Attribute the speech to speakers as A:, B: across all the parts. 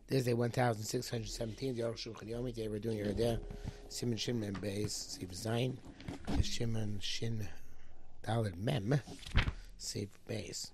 A: This is day 1617. The Aruch Shulchan Yomi. Today we're doing your day. Simon Shin Mem Beis Sif Zayin. Shimon Shin Daled Mem Sif Beis.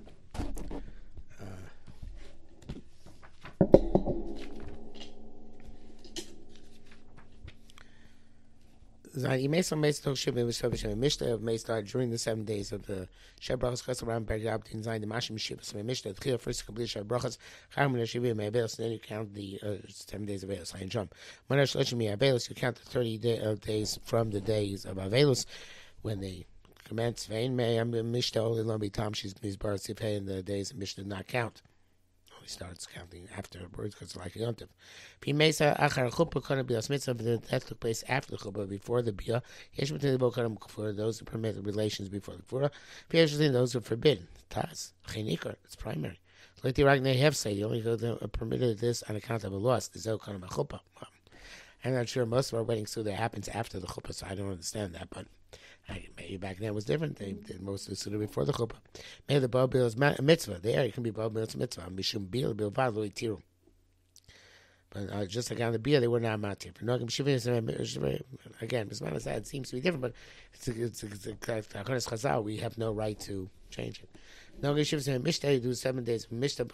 A: You may some may talk shit with Shabbat Mishnah may start during the 7 days of the Shabrachas Chesed around Pergab in Zayin the Mashim Shibas Some Mishnah the first complete Shabrachas Charmin Shivim Abelos then you count the 7 days of Abelos. I jump. When Shleshim Abelos you count the 30 days from the days of Abelos when they commence. Vein may Mishnah only long be Tom she's Mizbar Sifhei and the days of Mishnah not count. He starts counting afterwards because it's like a yontif. Pimesa achar chuppah kana bias mitzvah, but that took place after the chuppah, before the bia. Yesh b'tei bokaram for those who permit relations before the kfura. Yesh b'tei those who forbid. Taz chenikar, it's primary. Like the ragnei hefsei, you only permitted this on account of a loss. The zel kana chuppah. I'm not sure most of our weddings so that happens after the chuppah, so I don't understand that, but. Maybe back then it was different. They did most of the sunnah before the chuppah. Maybe the Baal Bil is mitzvah. There it can be Baal Bil mitzvah. Mishum Bil Bil Valo Tiru. But just like on the beer, they were not matir. Again, it seems to be different, but it's Chazal. We have no right to change it. No, you do 7 days.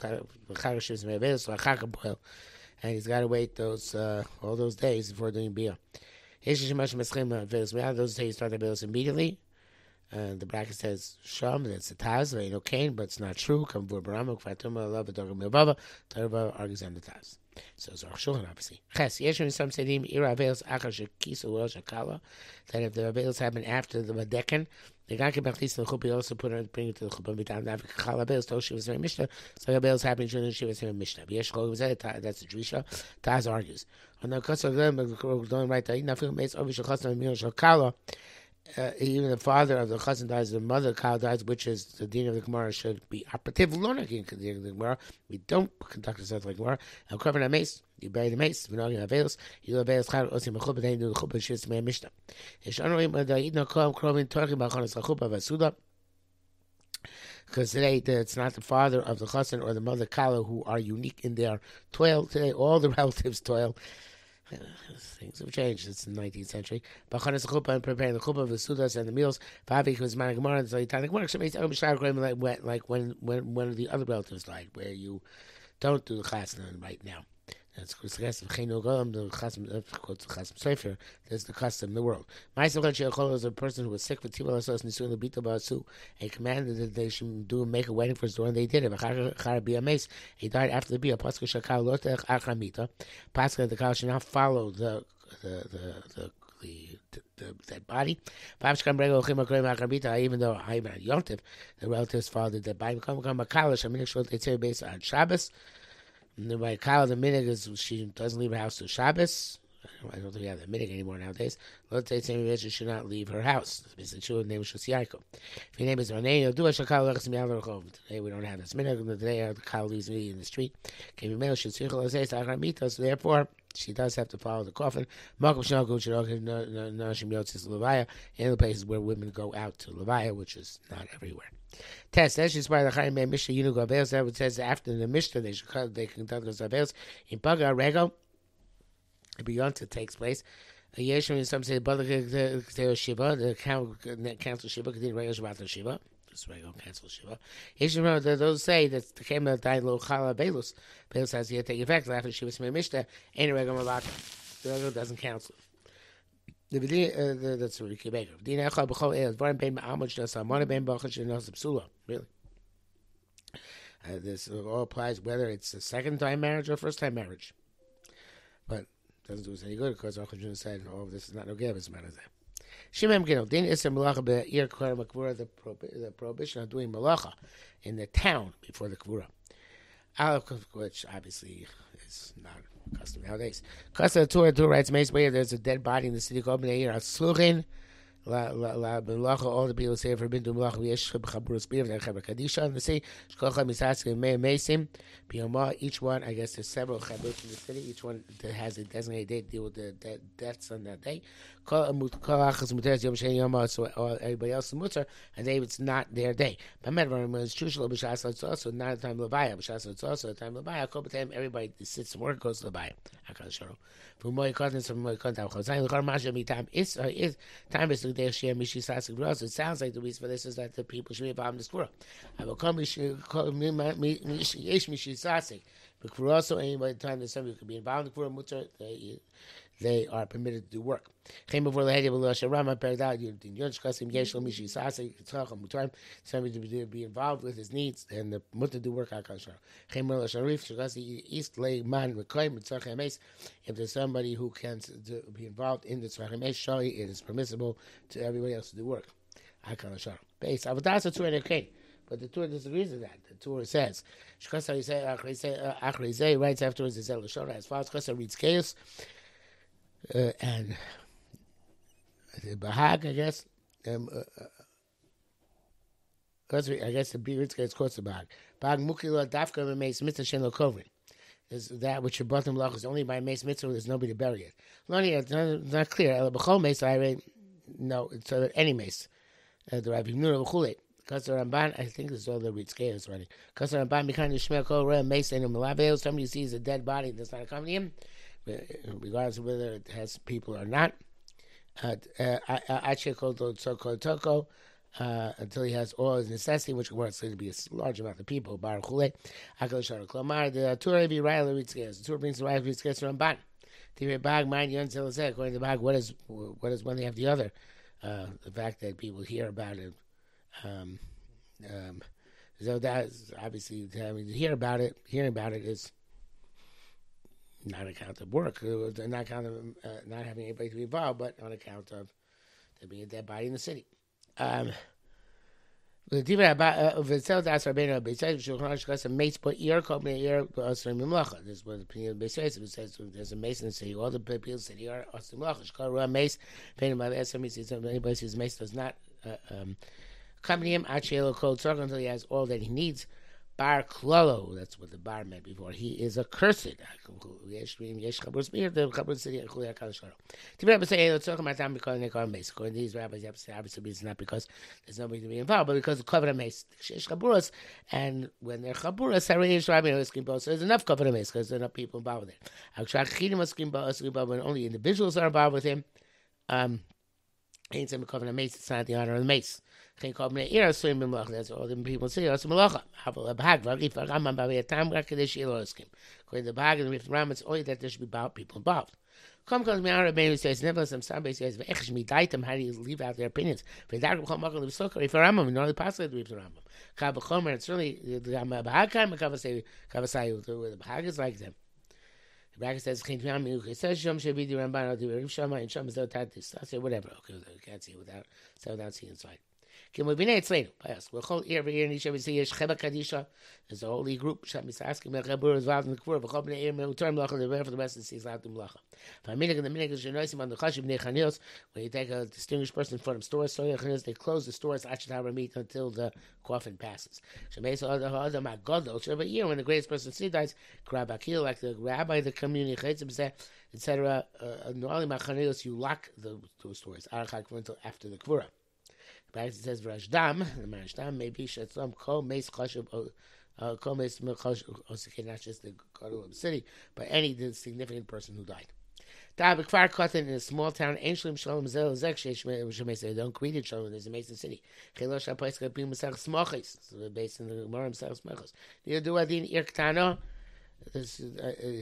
A: And he's got to wait all those days before doing beer. Those days start the bills immediately. The bracket says Sham, that's a Taz, no Cain, but it's not true. Come for Baramuk, Fatuma, Love, Dogam Milbava, Tarva argues on the Taz. So it's Shulchan, obviously. Ches, Yeshua, some Sedim, Ira Avails, Akash, Kisu, Rosh, Akala, that if the Avails happen after the Madekan, the Gaki Bachlis, the Chupi also bring it to the Chuppah, Bitam, Navik, Kala, Avails, to Shivas, and Mishnah, so the Avails happen during the Shivas, and Mishnah. Yesh, that's the Jewish. Taz argues. On the Kasa, going right there, Nafil, Mace, Ovish, Chasna, Mil, Shakala, even the father of the chassan dies, the mother cow dies, which is the deen of the Gemara should be operative. We don't conduct ourselves like Gemara. And cover the mace, you bury the mace. We're not going to avails. You do avails. Osim a chuppah. Then you do the chuppah. Shitz mei mishnah. Talking about chanas chuppah v'asuda. Because today it's not the father of the chassan or the mother kala who are unique in their toil. Today all the relatives toil. Things have changed. It's the 19th century. Bachanas chuppah and preparing the chuppah, the sudas and the meals. Favi because man gemara and zayitanic works. It makes like when the other relatives died, where you don't do the chasna right now. That's the custom. The chasm sefer. That's the custom in the world. Ma'aseh is a person who was sick with tival asos nisuin lebita ba'asu and commanded that they should make a wedding for his daughter, and they did it. He died after the bia. Pascha shakal lotech achamita. Pascha the cow should not follow the dead body. Even though I'm at Yontif, the relatives fathered the body. Become a kalish. I'm going based on Shabbos. By Kyle, the minig is she doesn't leave her house till Shabbos. I don't think we have the minig anymore nowadays. Let's say she should not leave her house. It's the true name is Shosiaiko. If your name is Renee, you'll do a shakal lechs mi'al rechov. Today we don't have this minig. Today the Kyle leaves me in the street. Can be male shotzichol azeis achamita. So therefore, she does have to follow the coffin. Makom shnagul shirok nashim yotzis levaya. In the places where women go out to levaya, which is not everywhere. Test. That's just why the Chaim Mishnah Yinu Gabeos. That says after the Mishnah they conduct those Gabeos in Paga Rego. Beyond it takes place. Yeshua some say the Shiva, the council Shiva, continue Rego Shabbat Shiva. This Rego cancel Shiva. Yeshua those say that the came of died Lo Chala Belus. Belus has yet take effect after Shiva Mishnah. Ain't a Rego Malaka. The Rego doesn't cancel. That's what we keep making. Really. This all applies whether it's a second time marriage or first time marriage. But it doesn't do us any good because Archon said, this is not no give, as a matter of that. Shimem Gino, Din Isser Malacha Be'ir Kvar Makvura, the prohibition of doing Malacha in the town before the Kvura. Which obviously is not custom nowadays. Kasa Torah writes, there's a dead body in the city called Bnei Asluchin La Melacha, all the people say forbidden to Melacha, Yesh Chabur Spear, Chaber Kadisha, and the city, Shkocha Misaskim, Mesim, Piyama, each one, I guess there's several Chabur in the city, each one that has a designated date, deal with the deaths on that day. So everybody else is Mutter, and they it's not their day. But it's also not a time Labaya, it's also a time Labaya. Time everybody sits and work, goes to Labaya. From Moy Cotton, from Moy Cotton, time is time is the share Mishi Sasik. It sounds like the reason for this is that the people should be involved in the squirrel. I will come Mishi Sasik. But for also anybody time that somebody could be involved in the squirrel mutter, they are permitted to do work. Somebody to be involved with his needs and the mutter do work. If there's somebody who can be involved in the tzrachim, it is permissible to everybody else to do work. But the Torah disagrees with that. The Torah says, writes afterwards, as far as Chasa reads chaos, and the Bahag, I guess, I guess the Biritz gets close to Bahag. Bahag Mukila Dafka Meis Mitzvah Shen Lo Kovrin. Is that which your bottom loch is only by Meis Mitzvah, there's nobody to bury it. It's not clear. No, it's any Meis. The Rabbi Nura V'chulei. Kasar Ramban, I think this is all the Ritzkei is running. Kasar Ramban, behind the Shmer Kol Reh Meis and Malabel, somebody sees a dead body that's not accompanying him, regardless of whether it has people or not. Until he has all his necessity, which works going to be a large amount of people. Baruch Hule, the Torah be right. The Torah brings the right Ritzkei Ramban. According to Bag, what is one they have the other? The fact that people hear about it. So that's obviously hearing about it is not on account of work, not on account of not having anybody to be involved, but on account of there being a dead body in the city. The Diva about Vitzel Das Rabbeinu Beisayis Shulchan Aruch mates put ear company ear Asrim Melacha. This is what the opinion of Beisayis says. There's a mason in the city. All the people in the city are Asrim Melacha. Shkar Ruah Mace. Painted by the SME sees anybody sees mace does not accompany him. Achelo Kol Tzark until he has all that he needs. Bar Klolo, that's what the bar meant before. He is accursed. According to these rabbis, you have to say obviously it's not because there's nobody to be involved, but because of covenant mace. And when they're chaburas, so there's enough covenant mace because there's enough people involved with it. When only individuals are involved with him, ain't some covenant mace, it's not the honor of the mace. That's all the people say. Also, Malacha. According to the Bahag and the Ram, it's only that there should be people involved. Come comes me out of Rabbeinu says, nevertheless, somebody says, how do you leave out their opinions? If a Rambam, normally possibly to leave the Rambam. Kabachomer, it's really the Bahag kind of Kavasayu, the Bahag is like them. The Bahag says, it says, Shom Shavidi Ramban, I'll do it. Shama and Shama Zotatis. I say, whatever. Okay, we can't see it without seeing inside. Every year in each every year, Kadisha is a holy group. Shamis asking me, Chabur is involved in the Kvur. V'chol b'nei Eir Me'utar Melacha, the for the rest of the season out to Melacha. V'aminik and the minik is Shenoisim on the Chashim B'nei Chanios. When you take a distinguished person from stores, so they close the stores meet until the coffin passes. Shemeis Adam Agadol. So every year when the greatest person dies, Krabakil, like the rabbi, the community, etc. Normally, Machanios, you lock the two stores until after the Kvura. It says Rashdam, the Rashdam maybe Shatzam Kol Meis Chashuv Kol Meis Chashuv, not just the Gadol of the city, but any significant person who died. Tab Kfar Katan in a small town, Ancient Shalom Zel Zek Shemay they don't greet each other. There's a Mason city. Chilosh Hapais Kapim Mesach Smachis, so based in the Gemara Mesach Smachis. The Adin Irktano. This is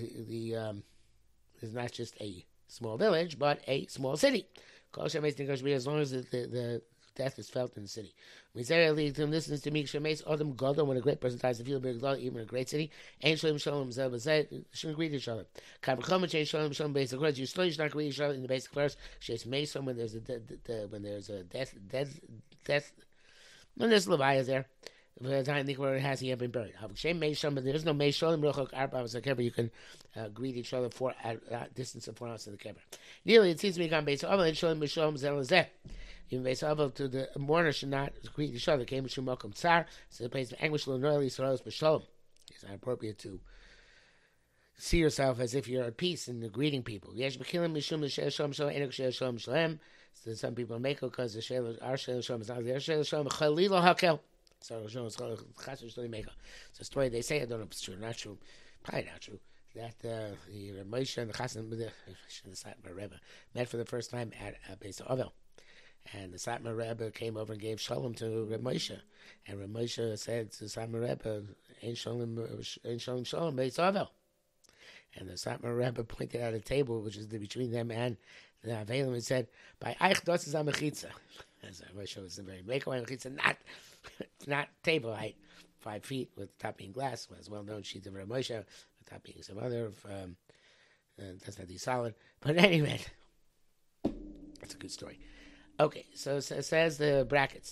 A: not just a small village, but a small city. As long as the death is felt in the city. When listens to me, Adam Gadol, when a great person dies, even in a great city, shouldn't greet each other. You should not greet each other in the basic verse. When there's a death, when there's Leviah there. Where has he been buried? There is no Mei Shalom Ruchok Arba was a kever. You can greet each other at a distance of 4 hours in the kever. Nearly, it seems to me gone Beis Avel and Shalom B'Shalom Zelazeh. Even Beis Avel to the mourner should not greet each other. Came Mishum Mokum Tsar. So the place of anguish lo noili Yisrael B'Shalom. It's not appropriate to see yourself as if you're at peace in the greeting people. Yesh B'Kilim Mishum L'Shel Shalom Shalom Enok Shel Shalom Shalom. So some people make it because our Shel Shalom is not their Shel Shalom Chalilo Hakel. So it's a story they say. I don't know if it's true or not true. Probably not true. That the Moshe and the Chassan, the Satmar Rebbe, met for the first time at Beis Avel. And the Satmar Rebbe came over and gave shalom to Reb Moshe. And Reb Moshe said to the Satmar Rebbe, Ein shalom Beis Avel. And the Satmar Rebbe pointed out a table which is between them and the Avelim and said, by Eich das is a mechitza. As Reb Moshe was very Meko mechitza, not table height, 5 feet, with the top being glass, was well-known sheet of Reb Moshe, the top being some other, that's not the solid. But anyway, that's a good story. Okay, so it says the brackets.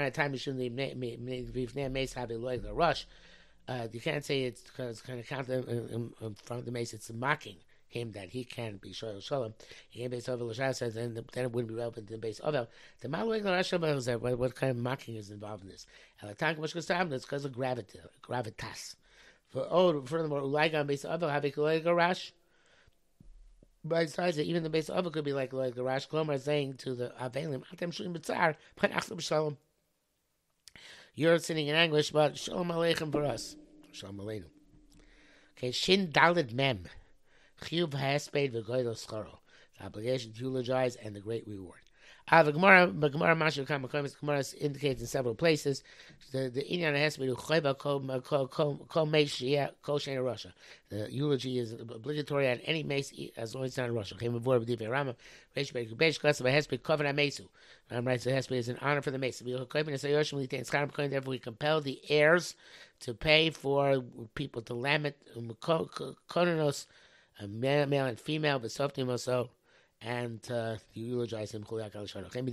A: You can't say it's because kind of count in front of the mace. It's mocking him that he can be Shoel Shalom. He can be Sovel L'Shah says, then it wouldn't be relevant to the base Ovel. The Malweg L'Rashah is that what kind of mocking is involved in this? It's because of gravitas. Furthermore, Ulaiga base Ovel have a Kolega Rash. Besides that, even the base Ovel could be like the Rash Klomer saying to the Avelim, Atem Shulim B'Tzar, Panachlim Shalom. You're sitting in anguish, but Shalom Aleichem for us. Shalom Aleinu. Okay, Shin Dalid Mem. Chiyuv ha'esped v'goydel scharo. The obligation to eulogize and the great reward. The Gemara indicates in several places the inyan ha'esped u'choyba kol meis sheyeh kol shein Russia. The eulogy is obligatory on any mace as long as it's not in Russia. Came aboard with Divrei Rama. Reish Beis Klasav ha'esped koven ha'mesu. Ram writes the ha'esped is an honor for the mace. Therefore, we compel the heirs to pay for people to lament kononos. Male and female, but softim also, and you eulogize him. They write it's a great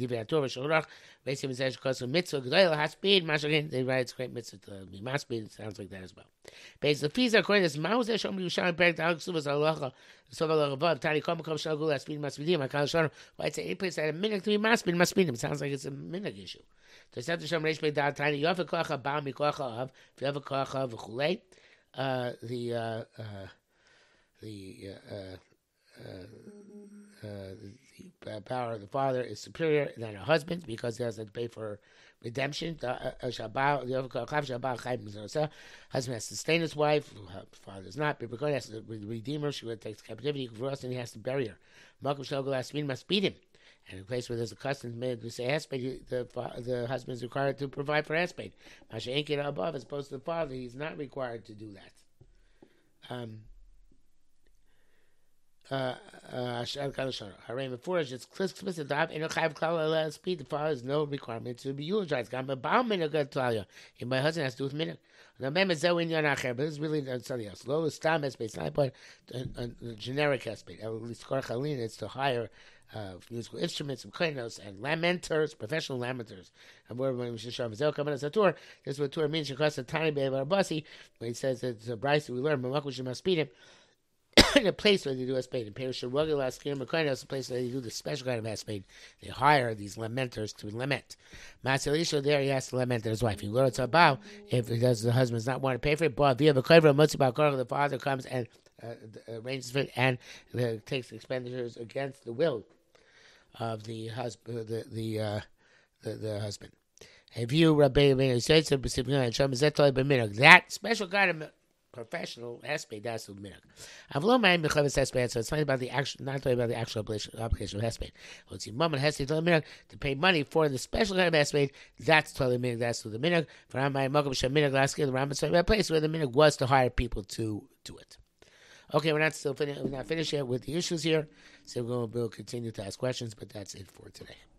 A: mitzvah to be maspid. It sounds like that as well. Based the fees according to this, Mauser Shom Yushan Berg Dalksuvas Allah, Soval Ravav, Tani Kom Shagul, Aspid Masvidim, Akal Shon. Why it's a place that a minute to be maspid, maspidim. It sounds like it's a minute issue. To set the Shom Reish Beit Dal Tani, you have a kocha, Baal Mikocha of, if you have a kocha of Chulei, the power of the father is superior than a husband because he has to pay for redemption. Husband has to sustain his wife, father does not, but because he has to redeem her, she would take captivity for us, and he has to bury her. Must beat him. And in a place where there's a custom made to say hesped, the husband is required to provide for hesped. Masha Enkin above, as opposed to the father, he's not required to do that. It's explicit the father has no requirement to be eulogized. My husband has to do with minute. But this is really something else. Low stam hesped, not but a generic hesped. At least korchalin, it's to hire musical instruments and koinos and lamenters, professional lamenters. And where when we should show Zel coming as a tour, this is what tour means. It costs a tiny bit of our bussy. When he says that it's a Bryce we learn, but we should must beat him. In a place where they do hesped, in Parish of Rugged Last Kingdom of Koinos, a place where they do the special kind of hesped. They hire these lamenters to lament. Maselisha there, he has to lament his wife. He learns about if the husband does not want to pay for it, but via the father comes and arranges for it and takes expenditures against the will of the husband. The husband. If you Rabbi said that special kind of professional hesped, that's the minhag. Avlo ma'im b'chavis hesped, so it's not about the actual, not talking about the actual obligation of hesped. Let's see, mom and hesped totally minhag to pay money for the special kind of hesped. That's totally minhag. That's the minhag. For Rambam Mokum Shem minhag last year, the Rambam said a place where the minhag was to hire people to do it. Okay, we're not finished yet with the issues here, so we'll continue to ask questions, but that's it for today.